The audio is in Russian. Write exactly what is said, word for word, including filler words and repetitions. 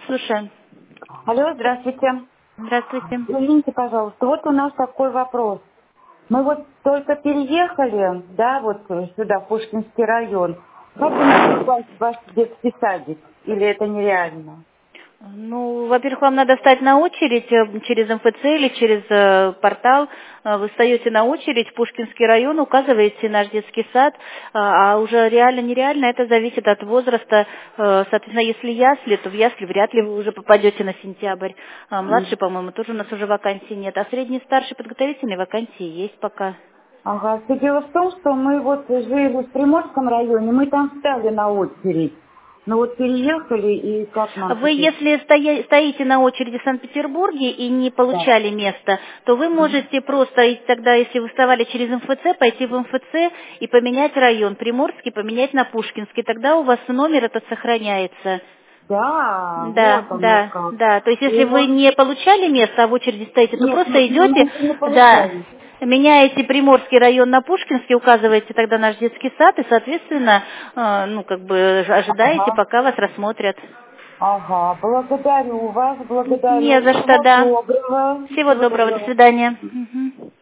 слушаем. Алло, здравствуйте. Здравствуйте. Извините, пожалуйста, вот у нас такой вопрос. Мы вот только переехали, да, вот сюда, в Пушкинский район. Как мне попасть в ваш детский садик? Или это нереально? Ну, во-первых, вам надо встать на очередь э, через эм эф цэ или через э, портал. Э, Вы встаете на очередь в Пушкинский район, указываете наш детский сад, а а уже реально-нереально это зависит от возраста. Э, Соответственно, если ясли, то в ясли вряд ли вы уже попадете на сентябрь. А М. младший, по-моему, тоже у нас уже вакансий нет. А средний, старший, подготовительные вакансии есть пока. Ага, все дело в том, что мы вот жили в Приморском районе, мы там встали на очередь. Ну вот переехали, и как нам Вы, теперь? если стоя- стоите на очереди в Санкт-Петербурге и не Да. получали место, то вы можете просто и тогда, если вы вставали через эм эф цэ, пойти в эм эф цэ и поменять район Приморский, поменять на Пушкинский. Тогда у вас номер этот сохраняется. Да, Да, вот оно да, как. да. То есть, И если вы вот, не получали место, а в очереди стоите, то нет, просто мы, мы идете, мы не да, получали. меняете Приморский район на Пушкинский, указываете тогда наш детский сад и, соответственно, э, ну, как бы ожидаете, Ага. пока вас рассмотрят. Ага, благодарю вас, Не благодарю. за что, Всего да. доброго. Всего Всего доброго, до доброго. свидания. Мгм.